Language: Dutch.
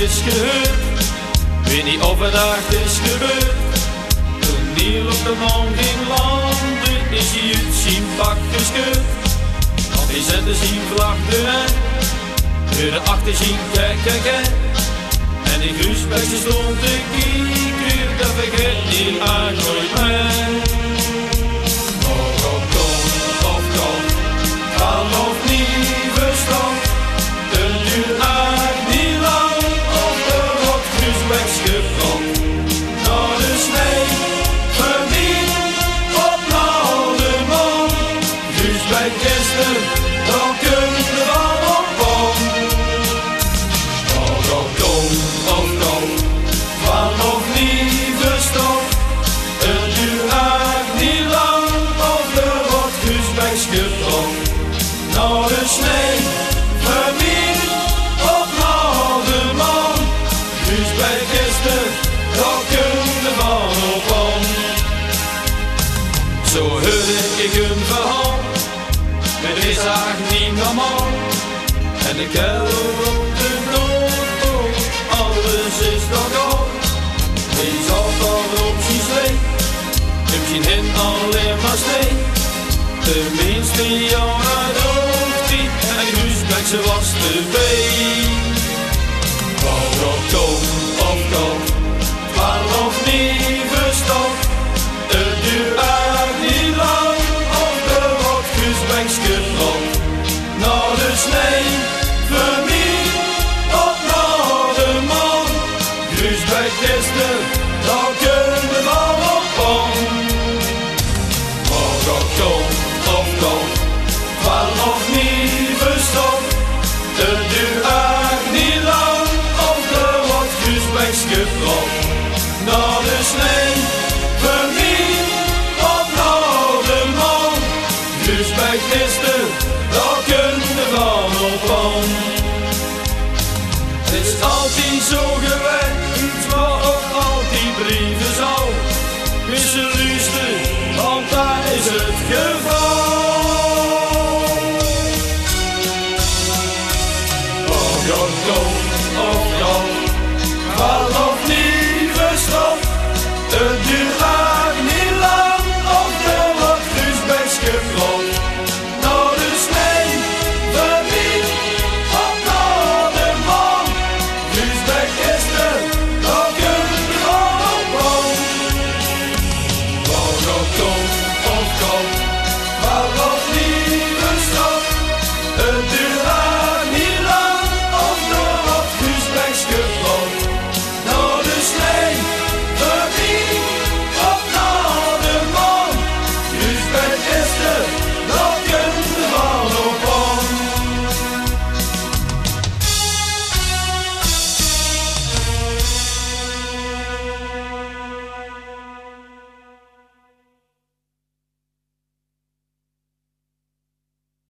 is gebeurd. Weet niet of het echt is gebeurd. Toen Niel op de man ging landen, is hij uit zijn pak gescheurd. Want hij zette zijn vlag erin, weer de achter zijn kijk. En die grusbekje stond te kijken, dat vergeet Niel aan nooit meer. Oh, kom, of kom, val of niet verstand. Het duurt echt niet lang, of er wordt grusbeks gebrand. Naar de snee, verdiend op naar de man. Grusbek is er, dan kun je van op om. Oh, kom, of kom, val of niet verstand. Het duurt echt niet lang, of er wordt grusbeks gebrand. Naar de snee, verdiend op naar de man. Grusbek is er, dan kun je van op om. Zo hoorde ik een verhaal, met is eigenlijk niet normaal. En de kelder op de Noordpool, alles is nog al. Die zat al op zijn slee, hem zien hen alleen maar slee. Tenminste jaren dood die, en Grusbek ze was erbij. Oh, kom, of kom, val of niet.